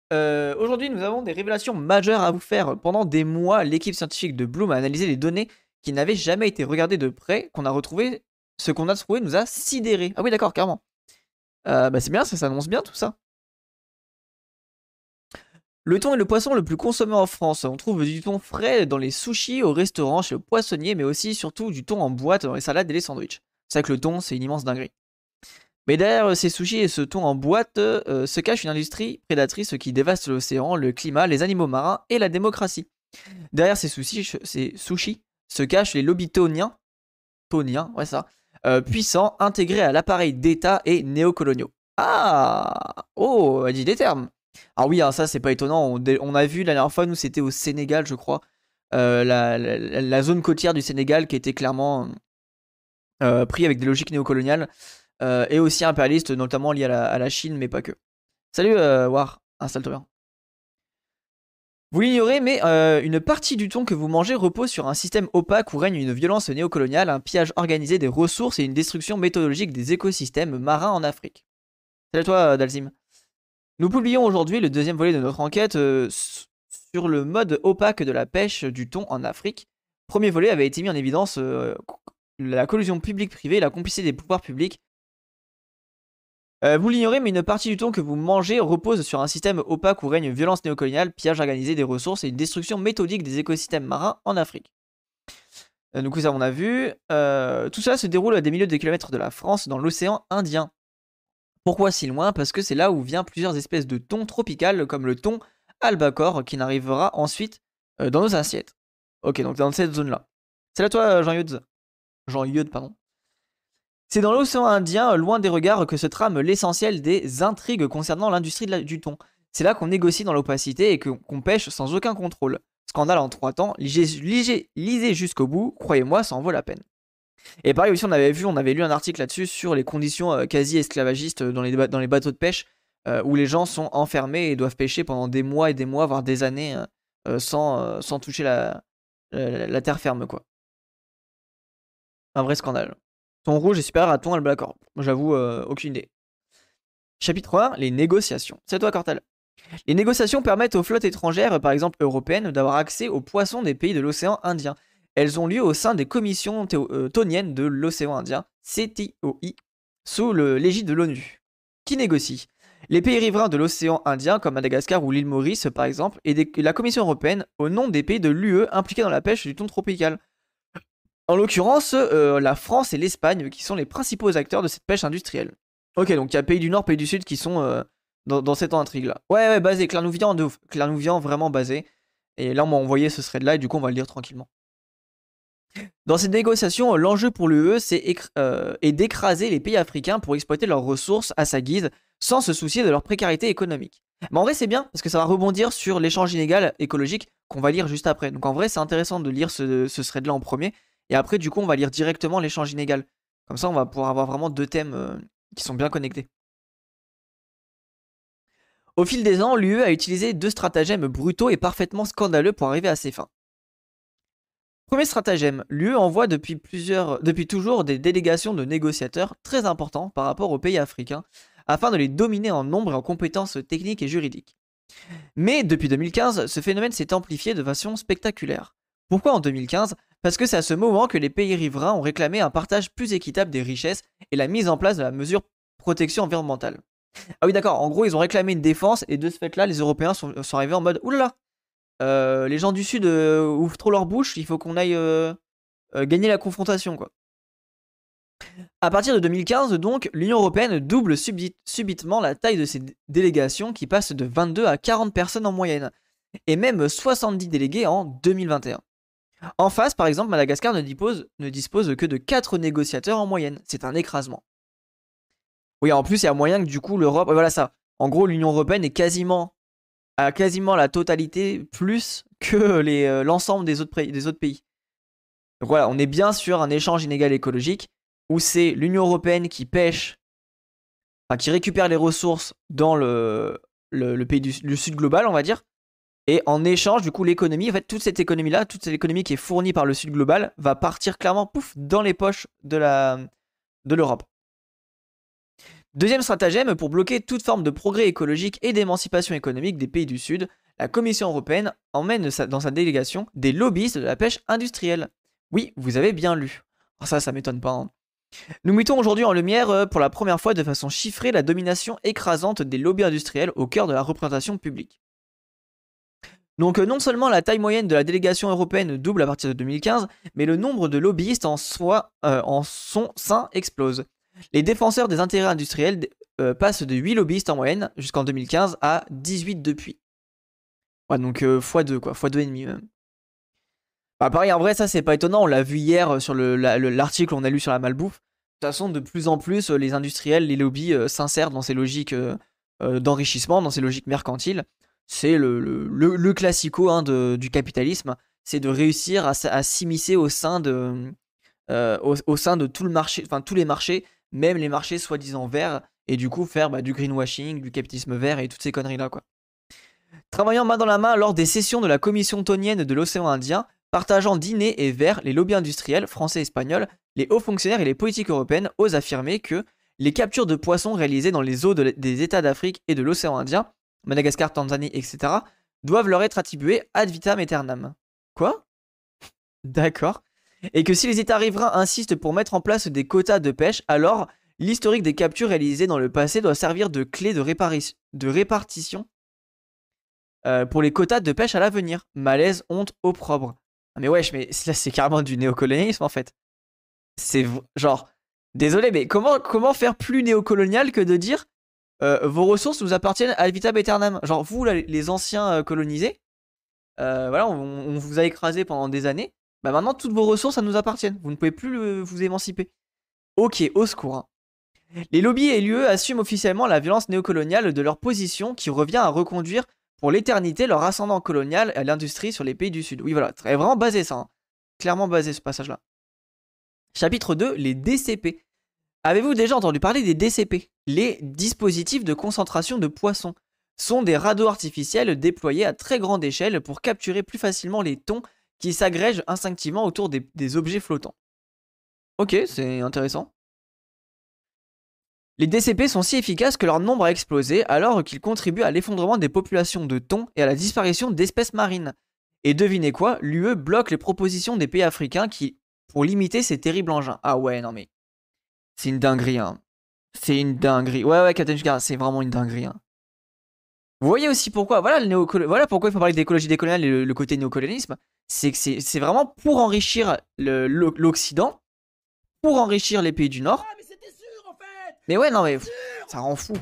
Aujourd'hui, nous avons des révélations majeures à vous faire. Pendant des mois, l'équipe scientifique de Bloom a analysé les données qui n'avaient jamais été regardées de près, qu'on a retrouvé. Ce qu'on a trouvé nous a sidérés. Ah oui, d'accord, carrément. Bah c'est bien, ça s'annonce bien tout ça. Le thon est le poisson le plus consommé en France. On trouve du thon frais dans les sushis, au restaurant, chez le poissonnier, mais aussi surtout du thon en boîte dans les salades et les sandwichs. C'est vrai que le thon, c'est une immense dinguerie. Mais derrière ces sushis et ce thon en boîte se cache une industrie prédatrice qui dévaste l'océan, le climat, les animaux marins et la démocratie. Derrière ces sushis se cachent les lobbies toniens, ouais ça, puissants, intégrés à l'appareil d'État et néocoloniaux. Ah, oh, elle dit des termes. Ah oui, hein, ça c'est pas étonnant. On a vu la dernière fois, nous c'était au Sénégal, je crois, la zone côtière du Sénégal qui était clairement pris avec des logiques néocoloniales et aussi impérialistes, notamment liées à la Chine, mais pas que. Salut War, installe-toi bien. Vous l'ignorez, mais une partie du thon que vous mangez repose sur un système opaque où règne une violence néocoloniale, un pillage organisé des ressources et une destruction méthodologique des écosystèmes marins en Afrique. Salut à toi, Dalzim. Nous publions aujourd'hui le deuxième volet de notre enquête sur le mode opaque de la pêche du thon en Afrique. Le premier volet avait été mis en évidence la collusion publique-privée et la complicité des pouvoirs publics. Vous l'ignorez, mais une partie du thon que vous mangez repose sur un système opaque où règne une violence néocoloniale, pillage organisé des ressources et une destruction méthodique des écosystèmes marins en Afrique. Du coup, ça, on a vu. Tout cela se déroule à des milliers de kilomètres de la France, dans l'océan Indien. Pourquoi si loin? Parce que c'est là où vient plusieurs espèces de thon tropicales, comme le thon albacore, qui n'arrivera ensuite dans nos assiettes. Ok, donc dans cette zone-là. C'est là toi, Jean-Yud. Jean-Yud, pardon. C'est dans l'océan Indien, loin des regards, que se trame l'essentiel des intrigues concernant l'industrie du thon. C'est là qu'on négocie dans l'opacité et qu'on pêche sans aucun contrôle. Scandale en 3 temps, lisez jusqu'au bout, croyez-moi, ça en vaut la peine. Et pareil aussi, on avait lu un article là-dessus sur les conditions quasi esclavagistes dans les bateaux de pêche, où les gens sont enfermés et doivent pêcher pendant des mois et des mois, voire des années, sans toucher la terre ferme, quoi. Un vrai scandale. Thon rouge est supérieur à thon albacore. J'avoue, aucune idée. Chapitre 1, les négociations. C'est toi, Cortal. Les négociations permettent aux flottes étrangères, par exemple européennes, d'avoir accès aux poissons des pays de l'océan Indien. Elles ont lieu au sein des commissions thoniennes de l'océan Indien, CTOI, sous l'égide de l'ONU. Qui négocie? Les pays riverains de l'océan Indien, comme Madagascar ou l'île Maurice par exemple, et la Commission européenne, au nom des pays de l'UE impliqués dans la pêche du thon tropical. En l'occurrence, la France et l'Espagne qui sont les principaux acteurs de cette pêche industrielle. Ok, donc il y a pays du Nord, pays du Sud qui sont dans cette intrigue-là. Ouais, basé, Clermont-Viand, de ouf. Clermont-Viand, vraiment basé. Et là, on m'a envoyé ce thread-là, et du coup, on va le lire tranquillement. Dans cette négociation, l'enjeu pour l'UE est d'écraser les pays africains pour exploiter leurs ressources à sa guise, sans se soucier de leur précarité économique. Mais en vrai, c'est bien, parce que ça va rebondir sur l'échange inégal écologique qu'on va lire juste après. Donc en vrai, c'est intéressant de lire ce thread-là en premier, et après, du coup, on va lire directement l'échange inégal. Comme ça, on va pouvoir avoir vraiment deux thèmes qui sont bien connectés. Au fil des ans, l'UE a utilisé deux stratagèmes brutaux et parfaitement scandaleux pour arriver à ses fins. Premier stratagème, l'UE envoie depuis toujours des délégations de négociateurs très importants par rapport aux pays africains, afin de les dominer en nombre et en compétences techniques et juridiques. Mais depuis 2015, ce phénomène s'est amplifié de façon spectaculaire. Pourquoi en 2015? Parce que c'est à ce moment que les pays riverains ont réclamé un partage plus équitable des richesses et la mise en place de la mesure protection environnementale. Ah oui, d'accord, en gros, ils ont réclamé une défense et de ce fait-là, les Européens sont arrivés en mode oulala, les gens du Sud ouvrent trop leur bouche, il faut qu'on aille gagner la confrontation, quoi. À partir de 2015, donc, l'Union Européenne double subitement la taille de ses délégations qui passent de 22 à 40 personnes en moyenne, et même 70 délégués en 2021. En face, par exemple, Madagascar ne dispose que de 4 négociateurs en moyenne. C'est un écrasement. Oui, en plus, il y a moyen que du coup, l'Europe... Voilà ça. En gros, l'Union Européenne est à quasiment la totalité plus que l'ensemble des autres pays. Donc voilà, on est bien sur un échange inégal écologique où c'est l'Union Européenne qui pêche, enfin qui récupère les ressources dans le pays du Sud global, on va dire. Et en échange, du coup, l'économie, en fait, toute cette économie-là, toute cette économie qui est fournie par le Sud global, va partir clairement, pouf, dans les poches de l'Europe. Deuxième stratagème, pour bloquer toute forme de progrès écologique et d'émancipation économique des pays du Sud, la Commission européenne emmène dans sa délégation des lobbyistes de la pêche industrielle. Oui, vous avez bien lu. Oh, ça m'étonne pas. Hein. Nous mettons aujourd'hui en lumière, pour la première fois de façon chiffrée, la domination écrasante des lobbies industriels au cœur de la représentation publique. Donc non seulement la taille moyenne de la délégation européenne double à partir de 2015, mais le nombre de lobbyistes en son sein explose. Les défenseurs des intérêts industriels passent de 8 lobbyistes en moyenne jusqu'en 2015 à 18 depuis. Ouais, donc x2 quoi, x2,5 même. Bah, pareil, en vrai, ça c'est pas étonnant, on l'a vu hier sur l'article qu'on a lu sur la malbouffe. De toute façon, de plus en plus, les industriels, les lobbies s'insèrent dans ces logiques d'enrichissement, dans ces logiques mercantiles. C'est le classico hein, du capitalisme, c'est de réussir à s'immiscer au sein de tout le marché, enfin tous les marchés, même les marchés soi-disant verts, et du coup faire du greenwashing, du capitalisme vert et toutes ces conneries là quoi. Travaillant main dans la main lors des sessions de la commission tonienne de l'océan Indien, partageant dîner et verre, les lobbies industriels français et espagnols, les hauts fonctionnaires et les politiques européennes osent affirmer que les captures de poissons réalisées dans les eaux des États d'Afrique et de l'océan Indien, Madagascar, Tanzanie, etc., doivent leur être attribués ad vitam aeternam. Quoi? D'accord. Et que si les États riverains insistent pour mettre en place des quotas de pêche, alors l'historique des captures réalisées dans le passé doit servir de clé de répartition pour les quotas de pêche à l'avenir. Malaise, honte, opprobre. Ah mais wesh, mais là c'est carrément du néocolonialisme en fait. C'est genre, désolé, mais comment faire plus néocolonial que de dire vos ressources nous appartiennent ad vitam aeternam. Genre vous là, les anciens colonisés, voilà, on vous a écrasé pendant des années. Bah maintenant toutes vos ressources ça nous appartiennent. Vous ne pouvez plus vous émanciper. Ok, au secours. Hein. Les lobbies et l'UE assument officiellement la violence néocoloniale de leur position qui revient à reconduire pour l'éternité leur ascendant colonial à l'industrie sur les pays du Sud. Oui voilà, très vraiment basé ça. Hein. Clairement basé ce passage-là. Chapitre 2, les DCP. Avez-vous déjà entendu parler des DCP? Les dispositifs de concentration de poissons sont des radeaux artificiels déployés à très grande échelle pour capturer plus facilement les thons qui s'agrègent instinctivement autour des objets flottants. Ok, c'est intéressant. Les DCP sont si efficaces que leur nombre a explosé alors qu'ils contribuent à l'effondrement des populations de thons et à la disparition d'espèces marines. Et devinez quoi, l'UE bloque les propositions des pays africains pour limiter ces terribles engins. Ah ouais, non mais... C'est une dinguerie, hein. C'est une dinguerie. Ouais, Captain Sugar, c'est vraiment une dinguerie, hein. Vous voyez aussi pourquoi, voilà, voilà pourquoi il faut parler d'écologie décoloniale et le côté néocolonialisme. C'est que c'est vraiment pour enrichir l'Occident, pour enrichir les pays du Nord. Ah, mais c'était sûr en fait. Mais ouais, non mais ça rend fou.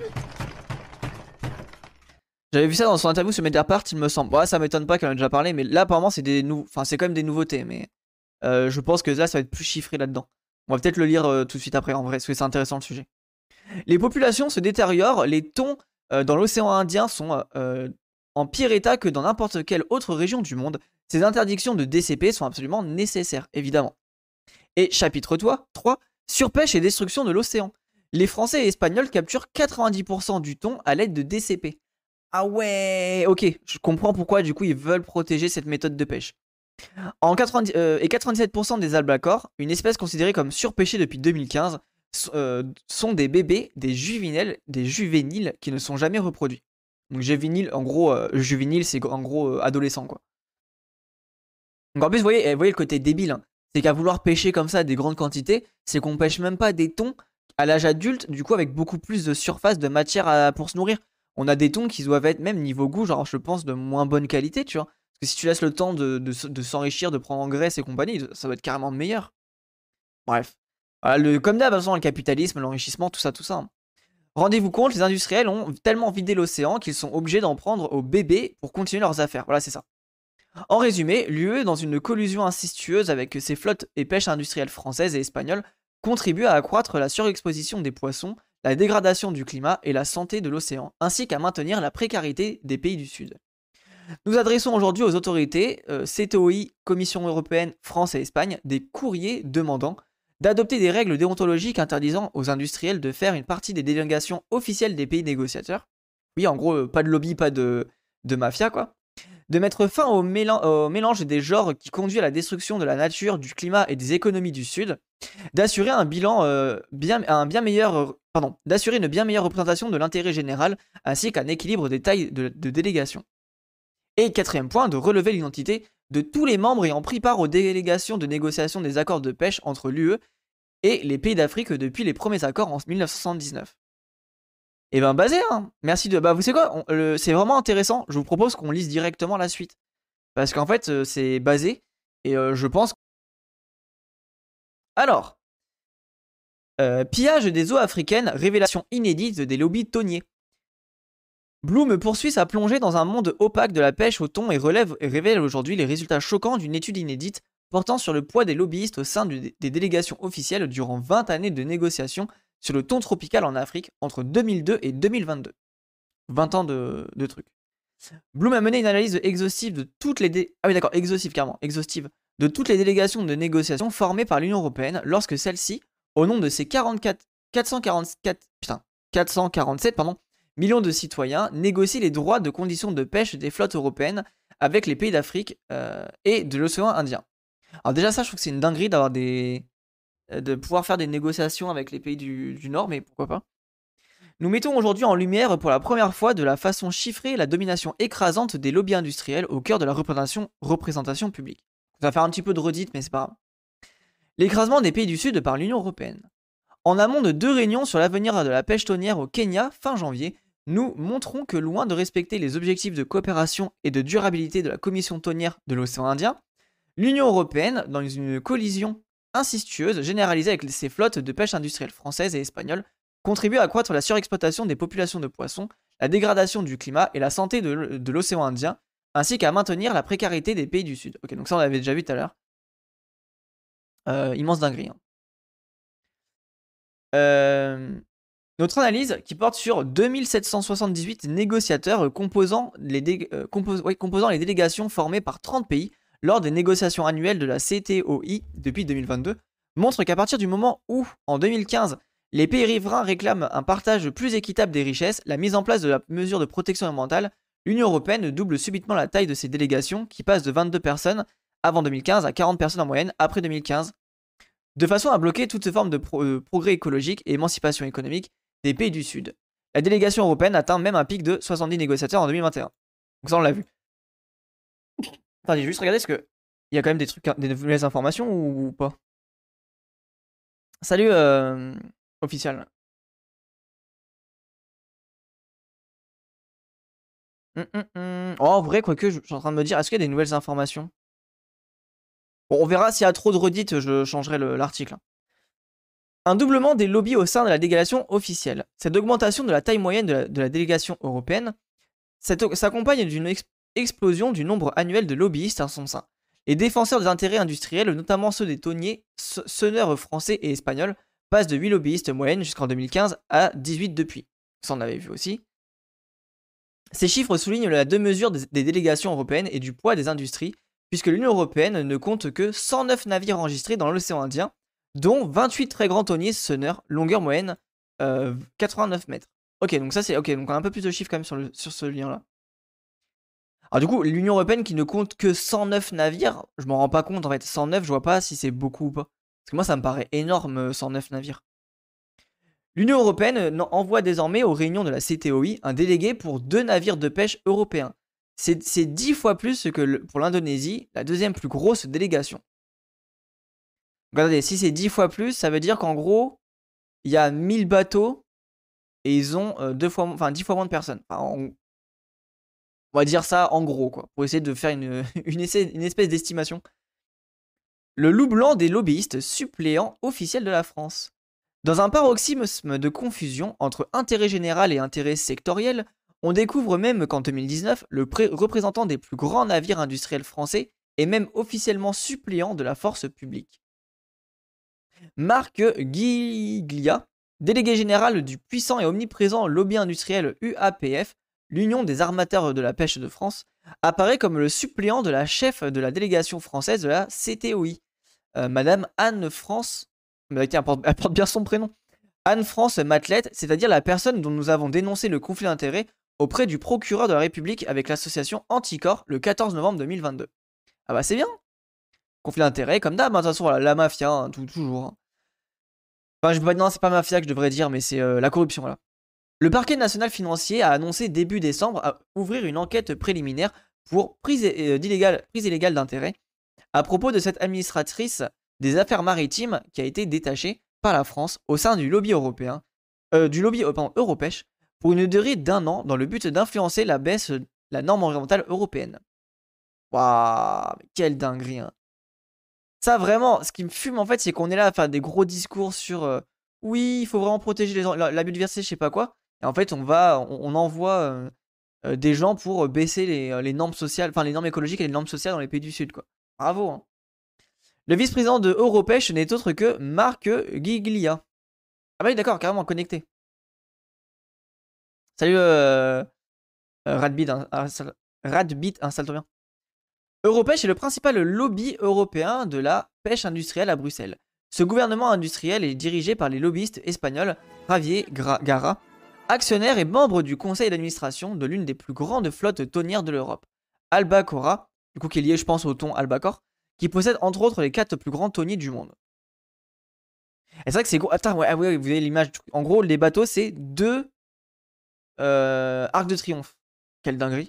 J'avais vu ça dans son interview sur Mediapart, il me semble. Ouais, ça m'étonne pas qu'elle en ait déjà parlé, mais là apparemment c'est c'est quand même des nouveautés, mais je pense que là ça va être plus chiffré là-dedans. On va peut-être le lire tout de suite après en vrai, parce que c'est intéressant le sujet. Les populations se détériorent, les thons dans l'océan Indien sont en pire état que dans n'importe quelle autre région du monde. Ces interdictions de DCP sont absolument nécessaires, évidemment. Et chapitre 3, surpêche et destruction de l'océan. Les Français et Espagnols capturent 90% du thon à l'aide de DCP. Ah ouais, ok, je comprends pourquoi du coup ils veulent protéger cette méthode de pêche. Et 97% des albacores, une espèce considérée comme surpêchée depuis 2015, sont des bébés, des juvéniles qui ne sont jamais reproduits. Donc juvénile, en gros, juvénile c'est en gros adolescent quoi. Donc en plus vous voyez le côté débile, hein. C'est qu'à vouloir pêcher comme ça des grandes quantités, c'est qu'on pêche même pas des thons à l'âge adulte, du coup avec beaucoup plus de surface, de matière pour se nourrir. On a des thons qui doivent être même niveau goût, genre je pense de moins bonne qualité, tu vois. Parce que si tu laisses le temps de s'enrichir, de prendre en graisse et compagnie, ça va être carrément meilleur. Bref. Voilà, comme d'hab, le capitalisme, l'enrichissement, tout ça, tout ça. Hein. Rendez-vous compte, les industriels ont tellement vidé l'océan qu'ils sont obligés d'en prendre aux bébés pour continuer leurs affaires. Voilà, c'est ça. En résumé, l'UE, dans une collusion incestueuse avec ses flottes et pêches industrielles françaises et espagnoles, contribue à accroître la surexposition des poissons, la dégradation du climat et la santé de l'océan, ainsi qu'à maintenir la précarité des pays du Sud. Nous adressons aujourd'hui aux autorités, CTOI, Commission européenne, France et Espagne, des courriers demandant d'adopter des règles déontologiques interdisant aux industriels de faire une partie des délégations officielles des pays négociateurs. Oui, en gros, pas de lobby, pas de mafia, quoi. De mettre fin au mélange des genres qui conduit à la destruction de la nature, du climat et des économies du Sud. D'assurer un bilan, un bien meilleur d'assurer une bien meilleure représentation de l'intérêt général ainsi qu'un équilibre des tailles de délégation. Et quatrième point, de relever l'identité de tous les membres ayant pris part aux délégations de négociation des accords de pêche entre l'UE et les pays d'Afrique depuis les premiers accords en 1979. Et ben basé, hein. Merci de... Bah vous savez quoi, c'est vraiment intéressant, je vous propose qu'on lise directement la suite. Parce qu'en fait, c'est basé, et je pense... Alors, pillage des eaux africaines, révélation inédite des lobbies tonniers. Bloom poursuit sa plongée dans un monde opaque de la pêche au thon et révèle aujourd'hui les résultats choquants d'une étude inédite portant sur le poids des lobbyistes au sein des délégations officielles durant 20 années de négociations sur le thon tropical en Afrique entre 2002 et 2022. 20 ans de trucs. Bloom a mené une analyse exhaustive de toutes les exhaustive de toutes les délégations de négociation formées par l'Union européenne lorsque celle-ci, au nom de ses 447 millions de citoyens, négocie les droits de conditions de pêche des flottes européennes avec les pays d'Afrique et de l'océan Indien. Alors déjà ça, je trouve que c'est une dinguerie d'avoir de pouvoir faire des négociations avec les pays du Nord, mais pourquoi pas. Nous mettons aujourd'hui en lumière pour la première fois de la façon chiffrée la domination écrasante des lobbies industriels au cœur de la représentation publique. Ça va faire un petit peu de redite, mais c'est pas grave. L'écrasement des pays du Sud par l'Union européenne. En amont de 2 réunions sur l'avenir de la pêche tonnière au Kenya fin janvier, nous montrons que loin de respecter les objectifs de coopération et de durabilité de la Commission tonnière de l'océan Indien, l'Union européenne, dans une collision incestueuse généralisée avec ses flottes de pêche industrielle françaises et espagnoles, contribue à accroître la surexploitation des populations de poissons, la dégradation du climat et la santé de l'océan Indien, ainsi qu'à maintenir la précarité des pays du Sud. Ok, donc ça on l'avait déjà vu tout à l'heure. Immense dinguerie. Hein. Notre analyse qui porte sur 2778 négociateurs composant les délégations formées par 30 pays lors des négociations annuelles de la CTOI depuis 2022 montre qu'à partir du moment où, en 2015, les pays riverains réclament un partage plus équitable des richesses, la mise en place de la mesure de protection environnementale, l'Union européenne double subitement la taille de ses délégations qui passent de 22 personnes avant 2015 à 40 personnes en moyenne après 2015, de façon à bloquer toute forme de progrès écologique et émancipation économique des pays du Sud. La délégation européenne atteint même un pic de 70 négociateurs en 2021. Donc ça on l'a vu. Attendez, juste regarder ce que... Il y a quand même des trucs, des nouvelles informations ou pas? Salut officiel. Oh, en vrai, quoique, je suis en train de me dire, est-ce qu'il y a des nouvelles informations? Bon, on verra s'il y a trop de redites, je changerai l'article. Un doublement des lobbies au sein de la délégation officielle. Cette augmentation de la taille moyenne de la délégation européenne s'accompagne d'une explosion du nombre annuel de lobbyistes à son sein. Les défenseurs des intérêts industriels, notamment ceux des tonniers, sonneurs français et espagnols, passent de 8 lobbyistes moyennes jusqu'en 2015 à 18 depuis. Ça on avait vu aussi. Ces chiffres soulignent la deux-mesure des délégations européennes et du poids des industries, puisque l'Union européenne ne compte que 109 navires enregistrés dans l'océan Indien, dont 28 très grands tonniers sonneurs, longueur moyenne 89 mètres. Ok, donc ça c'est ok, donc on a un peu plus de chiffres quand même sur ce lien-là. Alors du coup, l'Union européenne qui ne compte que 109 navires, je m'en rends pas compte en fait. 109, je vois pas si c'est beaucoup ou pas. Parce que moi ça me paraît énorme 109 navires. L'Union européenne envoie désormais aux réunions de la CTOI un délégué pour 2 navires de pêche européens. C'est 10 fois plus que pour l'Indonésie, la deuxième plus grosse délégation. Regardez, si c'est 10 fois plus, ça veut dire qu'en gros, il y a 1000 bateaux et ils ont 10 fois moins de personnes. Enfin, on va dire ça en gros, quoi, pour essayer de faire une espèce d'estimation. Le loup blanc des lobbyistes suppléants officiels de la France. Dans un paroxysme de confusion entre intérêt général et intérêt sectoriel, on découvre même qu'en 2019, le représentant des plus grands navires industriels français est même officiellement suppléant de la force publique. Marc Guiglia, délégué général du puissant et omniprésent lobby industriel UAPF, l'Union des armateurs de la pêche de France, apparaît comme le suppléant de la chef de la délégation française de la CTOI, Madame Anne-France, elle porte bien son prénom, Anne-France Matlette, c'est-à-dire la personne dont nous avons dénoncé le conflit d'intérêts auprès du procureur de la République avec l'association Anticor le 14 novembre 2022. Ah bah c'est bien. Conflit d'intérêts, comme d'hab, de toute façon, la mafia, hein, toujours. Hein. Enfin, non, c'est pas mafia que je devrais dire, mais c'est la corruption, voilà. Le parquet national financier a annoncé début décembre à ouvrir une enquête préliminaire pour prise illégale d'intérêt à propos de cette administratrice des affaires maritimes qui a été détachée par la France au sein du lobby européen, Europêche, pour une durée d'1 an dans le but d'influencer la baisse de la norme environnementale européenne. Waouh, quelle dinguerie, hein. Ça, vraiment, ce qui me fume, en fait, c'est qu'on est là à faire des gros discours sur oui, il faut vraiment protéger la biodiversité, je sais pas quoi. Et en fait, on envoie des gens pour baisser les normes sociales, enfin les normes écologiques et les normes sociales dans les pays du Sud, quoi. Bravo, hein. Le vice-président de Europêche n'est autre que Marc Giglia. Ah bah oui, d'accord, carrément connecté. Salut Radbit, installe-toi bien. Europêche est le principal lobby européen de la pêche industrielle à Bruxelles. Ce gouvernement industriel est dirigé par les lobbyistes espagnols Javier Gara, actionnaire et membre du conseil d'administration de l'une des plus grandes flottes tonnières de l'Europe, Albacora, du coup qui est lié je pense au thon Albacore, qui possède entre autres les 4 plus grands tonniers du monde. Et c'est vrai que c'est gros. Attends, ouais, vous avez l'image. En gros, les bateaux, c'est 2 arcs de triomphe. Quelle dinguerie.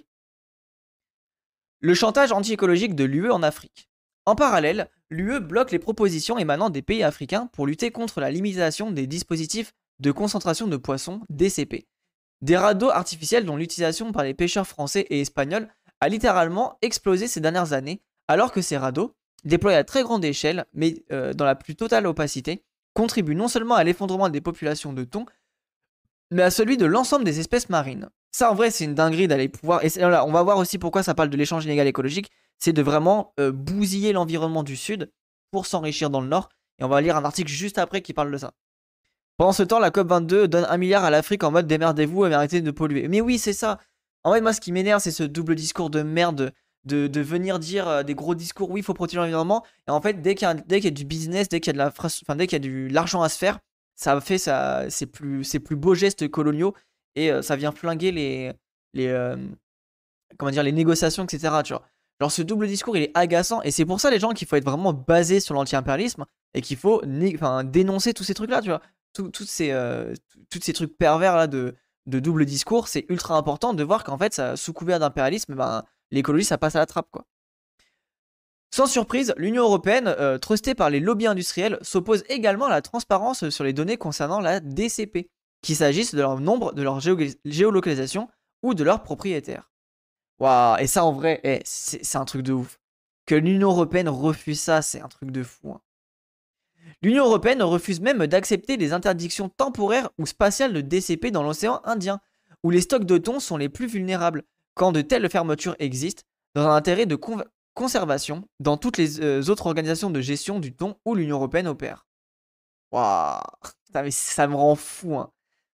Le chantage anti-écologique de l'UE en Afrique. En parallèle, l'UE bloque les propositions émanant des pays africains pour lutter contre la limitation des dispositifs de concentration de poissons, DCP. Des radeaux artificiels dont l'utilisation par les pêcheurs français et espagnols a littéralement explosé ces dernières années, alors que ces radeaux, déployés à très grande échelle, mais dans la plus totale opacité, contribuent non seulement à l'effondrement des populations de thon, mais à celui de l'ensemble des espèces marines. Ça, en vrai, c'est une dinguerie d'aller pouvoir. Et là, on va voir aussi pourquoi ça parle de l'échange inégal écologique. C'est de vraiment bousiller l'environnement du Sud pour s'enrichir dans le Nord. Et on va lire un article juste après qui parle de ça. Pendant ce temps, la COP22 donne 1 milliard à l'Afrique en mode démerdez-vous et arrêtez de polluer. Mais oui, c'est ça. En fait, moi, ce qui m'énerve, c'est ce double discours de merde de venir dire des gros discours. Oui, il faut protéger l'environnement. Et en fait, dès qu'il y a du business, dès qu'il y a dès qu'il y a de l'argent à se faire, ça fait ça, c'est plus beaux gestes coloniaux et ça vient flinguer les comment dire, les négociations, etc. Tu vois. Genre ce double discours, il est agaçant et c'est pour ça les gens qu'il faut être vraiment basé sur l'anti-impérialisme et qu'il faut dénoncer tous ces trucs-là, tu vois. Tous ces trucs pervers là de double discours, c'est ultra important de voir qu'en fait, ça, sous couvert d'impérialisme, l'écologie ça passe à la trappe, quoi. Sans surprise, l'Union européenne, trustée par les lobbies industriels, s'oppose également à la transparence sur les données concernant la DCP, qu'il s'agisse de leur nombre, de leur géolocalisation ou de leurs propriétaires. Waouh, et ça en vrai, c'est un truc de ouf. Que l'Union européenne refuse ça, c'est un truc de fou, hein. L'Union européenne refuse même d'accepter les interdictions temporaires ou spatiales de DCP dans l'océan Indien, où les stocks de thon sont les plus vulnérables, quand de telles fermetures existent, dans un intérêt de conservation dans toutes les autres organisations de gestion du thon où l'Union européenne opère. Waouh, ça me rend fou, hein.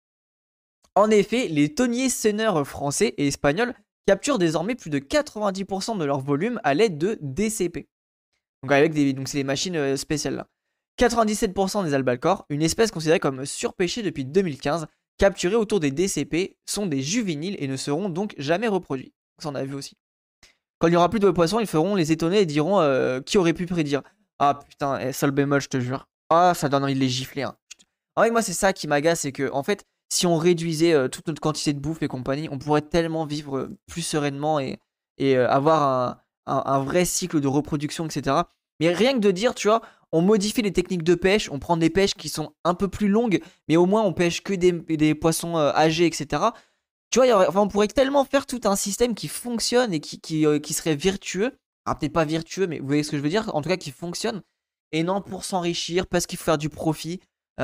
En effet, les tonniers seineurs français et espagnols capturent désormais plus de 90% de leur volume à l'aide de DCP. Donc c'est les machines spéciales là. 97% des albacores, une espèce considérée comme surpêchée depuis 2015, capturés autour des DCP, sont des juvéniles et ne seront donc jamais reproduits. Ça on a vu aussi. Quand il n'y aura plus de poissons, ils feront les étonnés et diront qui aurait pu prédire. Ah putain, sol bémol, je te jure. Ah, ça donne envie de les gifler, hein. En fait, moi, c'est ça qui m'agace, c'est que, en fait, si on réduisait toute notre quantité de bouffe et compagnie, on pourrait tellement vivre plus sereinement et avoir un vrai cycle de reproduction, etc. Mais rien que de dire, tu vois, on modifie les techniques de pêche, on prend des pêches qui sont un peu plus longues, mais au moins on pêche que des poissons âgés, etc. Tu vois, on pourrait tellement faire tout un système qui fonctionne et qui serait vertueux. Ah, peut-être pas vertueux, mais vous voyez ce que je veux dire? En tout cas, qui fonctionne. Et non pour s'enrichir, parce qu'il faut faire du profit.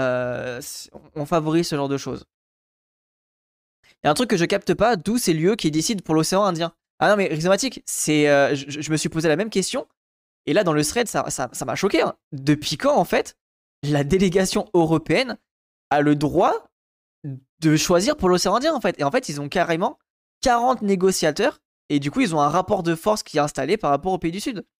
On favorise ce genre de choses. Il y a un truc que je capte pas, d'où ces lieux qui décident pour l'océan Indien. Ah non, mais Rhizomatic, je me suis posé la même question. Et là, dans le thread, ça m'a choqué, hein. Depuis quand, en fait, la délégation européenne a le droit de choisir pour l'océan Indien, en fait? Et en fait, ils ont carrément 40 négociateurs. Et du coup, ils ont un rapport de force qui est installé par rapport aux pays du Sud.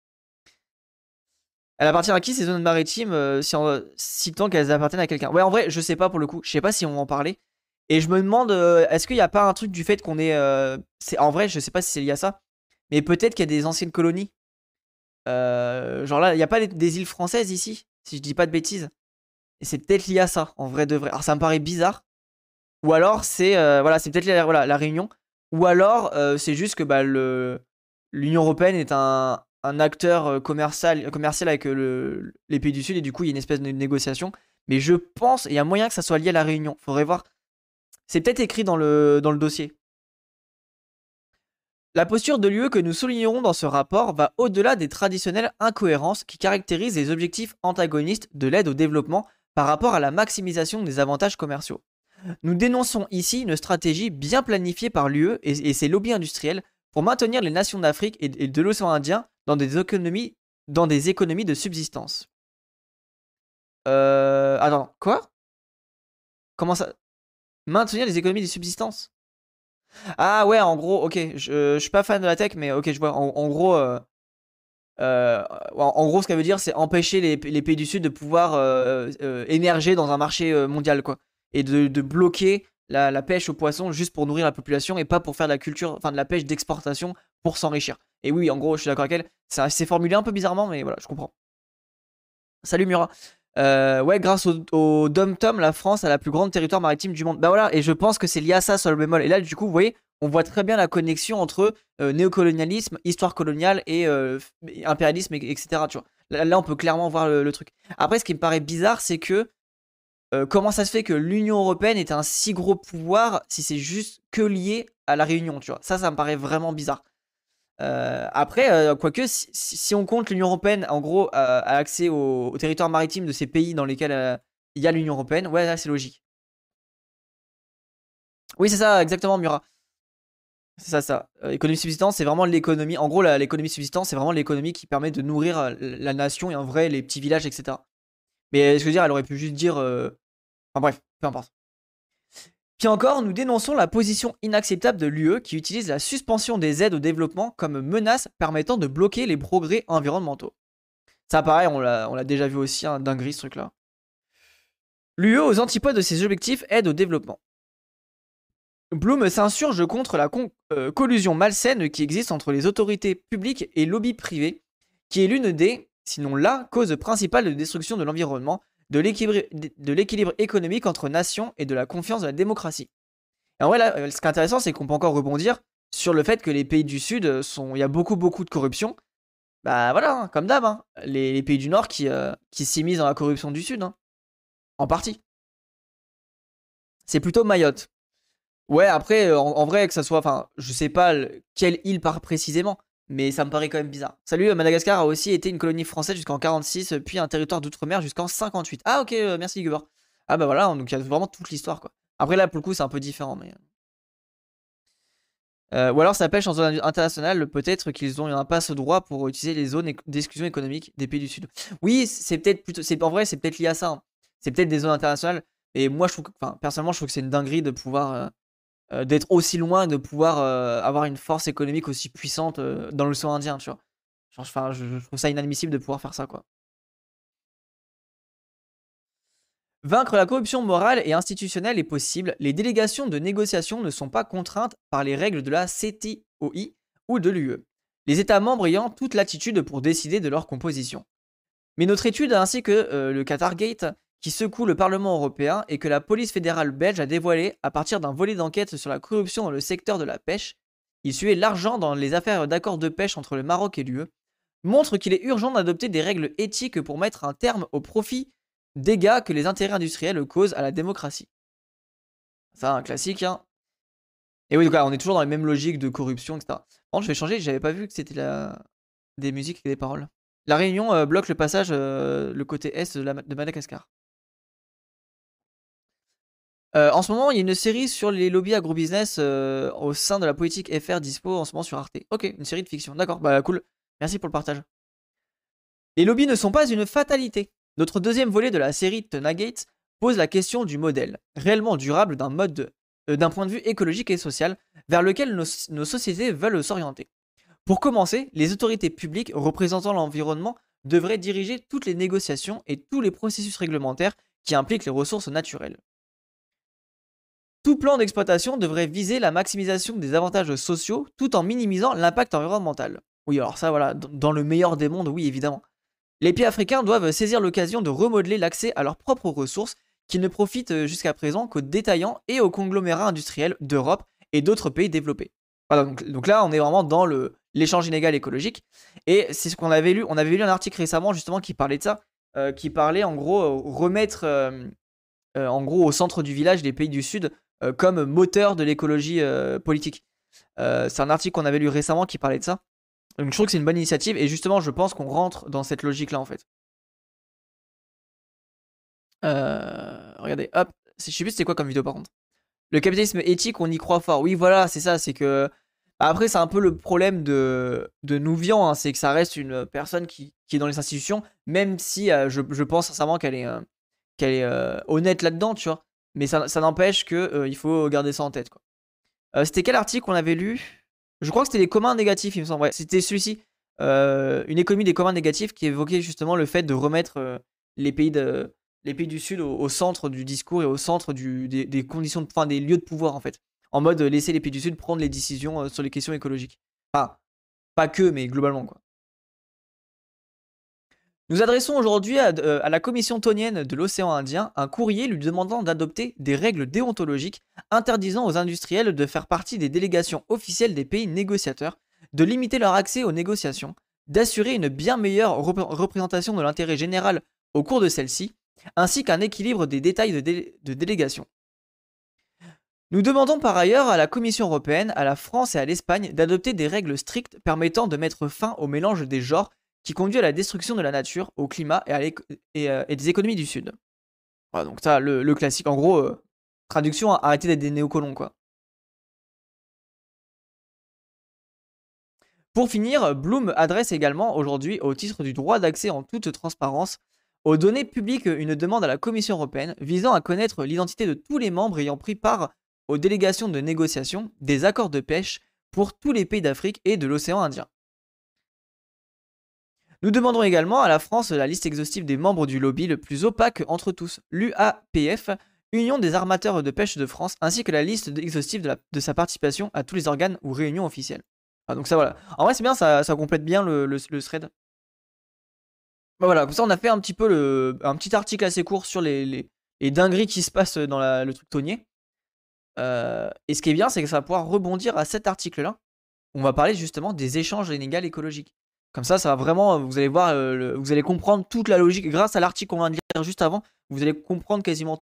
Elle appartient à qui ces zones maritimes si tant qu'elles appartiennent à quelqu'un? Ouais, en vrai, je sais pas pour le coup. Je sais pas si on va en parler. Et je me demande, est-ce qu'il n'y a pas un truc du fait qu'on est. En vrai, je sais pas si c'est lié à ça. Mais peut-être qu'il y a des anciennes colonies. Genre là, il n'y a pas des îles françaises ici, si je dis pas de bêtises. Et c'est peut-être lié à ça, en vrai de vrai. Alors ça me paraît bizarre. Ou alors c'est voilà, c'est peut-être voilà, la Réunion. Ou alors c'est juste que bah, l'Union Européenne est un acteur commercial avec les pays du Sud et du coup il y a une espèce de négociation. Mais je pense, il y a moyen que ça soit lié à la Réunion. Faudrait voir. C'est peut-être écrit dans le dossier. La posture de l'UE que nous soulignerons dans ce rapport va au-delà des traditionnelles incohérences qui caractérisent les objectifs antagonistes de l'aide au développement par rapport à la maximisation des avantages commerciaux. Nous dénonçons ici une stratégie bien planifiée par l'UE et ses lobbies industriels pour maintenir les nations d'Afrique et de l'océan Indien dans des économies de subsistance. Attends, quoi? Comment ça? Maintenir les économies de subsistance? Ah ouais, en gros, ok, je suis pas fan de la tech, mais ok, je vois. En gros, en gros, ce qu'elle veut dire, c'est empêcher les pays du Sud de pouvoir émerger dans un marché mondial, quoi. Et de bloquer la pêche aux poissons juste pour nourrir la population et pas pour faire de la culture, enfin de la pêche d'exportation pour s'enrichir. Et oui, en gros, je suis d'accord avec elle. C'est formulé un peu bizarrement, mais voilà, je comprends. Salut Murat. Ouais, grâce au Dom-Tom, la France a la plus grande territoire maritime du monde. Bah voilà, et je pense que c'est lié à ça, sur le bémol. Et là, du coup, vous voyez, on voit très bien la connexion entre néocolonialisme, histoire coloniale et impérialisme, etc. Tu vois. Là, on peut clairement voir le truc. Après, ce qui me paraît bizarre, c'est que comment ça se fait que l'Union Européenne est un si gros pouvoir si c'est juste que lié à la Réunion, tu vois. Ça me paraît vraiment bizarre. Après, quoique, si on compte l'Union Européenne, en gros, à accès au territoire maritime de ces pays dans lesquels il y a l'Union Européenne, ouais, là, c'est logique. Oui, c'est ça, exactement, Murat. C'est ça, ça. Économie subsistance, c'est vraiment l'économie. En gros, l'économie subsistance, c'est vraiment l'économie qui permet de nourrir la nation et en vrai les petits villages, etc. Mais je veux dire, elle aurait pu juste dire. Enfin bref, peu importe. Puis encore, nous dénonçons la position inacceptable de l'UE qui utilise la suspension des aides au développement comme menace permettant de bloquer les progrès environnementaux. Ça, pareil, on l'a déjà vu aussi, un dinguerie ce truc-là. L'UE, aux antipodes de ses objectifs, aide au développement. Bloom s'insurge contre la collusion malsaine qui existe entre les autorités publiques et lobbies privés, qui est l'une des, sinon la, cause principale de destruction de l'environnement, de l'équilibre économique entre nations et de la confiance de la démocratie. Et en vrai, là, ce qui est intéressant, c'est qu'on peut encore rebondir sur le fait que les pays du Sud il y a beaucoup de corruption. Bah voilà, hein, comme d'hab, hein, les pays du Nord qui s'immiscent dans la corruption du Sud, hein, en partie. C'est plutôt Mayotte. Ouais, après, en vrai, que ça soit, enfin, je sais pas quelle île part précisément, mais ça me paraît quand même bizarre. Salut, Madagascar a aussi été une colonie française jusqu'en 46, puis un territoire d'outre-mer jusqu'en 58. Ah ok, merci Gubert. Ah bah voilà, donc il y a vraiment toute l'histoire quoi. Après là, pour le coup, c'est un peu différent, mais. Ou alors ça pêche en zone internationale, peut-être qu'ils ont un passe droit pour utiliser les zones d'exclusion économique des pays du Sud. Oui, c'est peut-être plutôt, en vrai, c'est peut-être lié à ça, hein. C'est peut-être des zones internationales. Et moi, je trouve, enfin, personnellement, je trouve que c'est une dinguerie de pouvoir d'être aussi loin, de pouvoir avoir une force économique aussi puissante dans l'océan Indien, tu vois. Genre, enfin, je trouve ça inadmissible de pouvoir faire ça, quoi. Vaincre la corruption morale et institutionnelle est possible. Les délégations de négociation ne sont pas contraintes par les règles de la CTOI ou de l'UE. Les États membres ayant toute latitude pour décider de leur composition. Mais notre étude ainsi que le Qatargate qui secoue le Parlement européen et que la police fédérale belge a dévoilé à partir d'un volet d'enquête sur la corruption dans le secteur de la pêche, il suivait l'argent dans les affaires d'accords de pêche entre le Maroc et l'UE, montre qu'il est urgent d'adopter des règles éthiques pour mettre un terme aux profits dégâts que les intérêts industriels causent à la démocratie. Ça, un classique, hein. Et oui, donc là, on est toujours dans les mêmes logiques de corruption, etc. Bon, je vais changer, j'avais pas vu que c'était des musiques et des paroles. La Réunion bloque le passage, le côté est de Madagascar. En ce moment, il y a une série sur les lobbies agrobusiness au sein de la politique FR dispo en ce moment sur Arte. Ok, une série de fiction. D'accord, bah cool. Merci pour le partage. Les lobbies ne sont pas une fatalité. Notre deuxième volet de la série Tonagate pose la question du modèle, réellement durable d'un point de vue écologique et social, vers lequel nos sociétés veulent s'orienter. Pour commencer, les autorités publiques représentant l'environnement devraient diriger toutes les négociations et tous les processus réglementaires qui impliquent les ressources naturelles. Tout plan d'exploitation devrait viser la maximisation des avantages sociaux tout en minimisant l'impact environnemental. Oui, alors ça, voilà, dans le meilleur des mondes, oui, évidemment. Les pays africains doivent saisir l'occasion de remodeler l'accès à leurs propres ressources qui ne profitent jusqu'à présent qu'aux détaillants et aux conglomérats industriels d'Europe et d'autres pays développés. Voilà, donc là, on est vraiment dans l'échange inégal écologique. Et c'est ce qu'on avait lu. On avait lu un article récemment justement qui parlait de ça, qui parlait en gros remettre en gros au centre du village les pays du Sud comme moteur de l'écologie politique. C'est un article qu'on avait lu récemment qui parlait de ça. Donc je trouve que c'est une bonne initiative et justement je pense qu'on rentre dans cette logique là en fait. Regardez, hop, je sais plus c'était quoi comme vidéo par contre. Le capitalisme éthique, on y croit fort. Oui voilà, c'est ça, c'est que... Après c'est un peu le problème de Nouvian, hein, c'est que ça reste une personne qui est dans les institutions, même si je pense sincèrement qu'elle est honnête là-dedans, tu vois. Mais ça n'empêche que il faut garder ça en tête, quoi. C'était quel article qu'on avait lu? Je crois que c'était les communs négatifs, il me semble. Ouais, c'était celui-ci. Une économie des communs négatifs qui évoquait justement le fait de remettre les pays du Sud au centre du discours et au centre des conditions, enfin des lieux de pouvoir en fait. En mode laisser les pays du Sud prendre les décisions sur les questions écologiques. Enfin, pas que, mais globalement quoi. Nous adressons aujourd'hui à la Commission tonienne de l'océan Indien un courrier lui demandant d'adopter des règles déontologiques interdisant aux industriels de faire partie des délégations officielles des pays négociateurs, de limiter leur accès aux négociations, d'assurer une bien meilleure représentation de l'intérêt général au cours de celle-ci, ainsi qu'un équilibre des détails de délégation. Nous demandons par ailleurs à la Commission européenne, à la France et à l'Espagne d'adopter des règles strictes permettant de mettre fin au mélange des genres qui conduit à la destruction de la nature, au climat et des économies du Sud. Voilà, donc ça, le classique. En gros, traduction, arrêtez d'être des néocolons, quoi. Pour finir, Bloom adresse également aujourd'hui, au titre du droit d'accès en toute transparence, aux données publiques une demande à la Commission européenne visant à connaître l'identité de tous les membres ayant pris part aux délégations de négociation des accords de pêche pour tous les pays d'Afrique et de l'océan Indien. Nous demandons également à la France la liste exhaustive des membres du lobby le plus opaque entre tous, l'UAPF, Union des armateurs de pêche de France, ainsi que la liste exhaustive de sa participation à tous les organes ou réunions officielles. Ah, donc ça voilà. En vrai c'est bien, ça complète bien le thread. Bah voilà, comme ça on a fait un petit peu un petit article assez court sur les dingueries qui se passent dans le truc tonnier. Et ce qui est bien, c'est que ça va pouvoir rebondir à cet article-là. On va parler justement des échanges inégaux écologiques. Comme ça va vraiment, vous allez voir, vous allez comprendre toute la logique. Grâce à l'article qu'on vient de lire juste avant, vous allez comprendre quasiment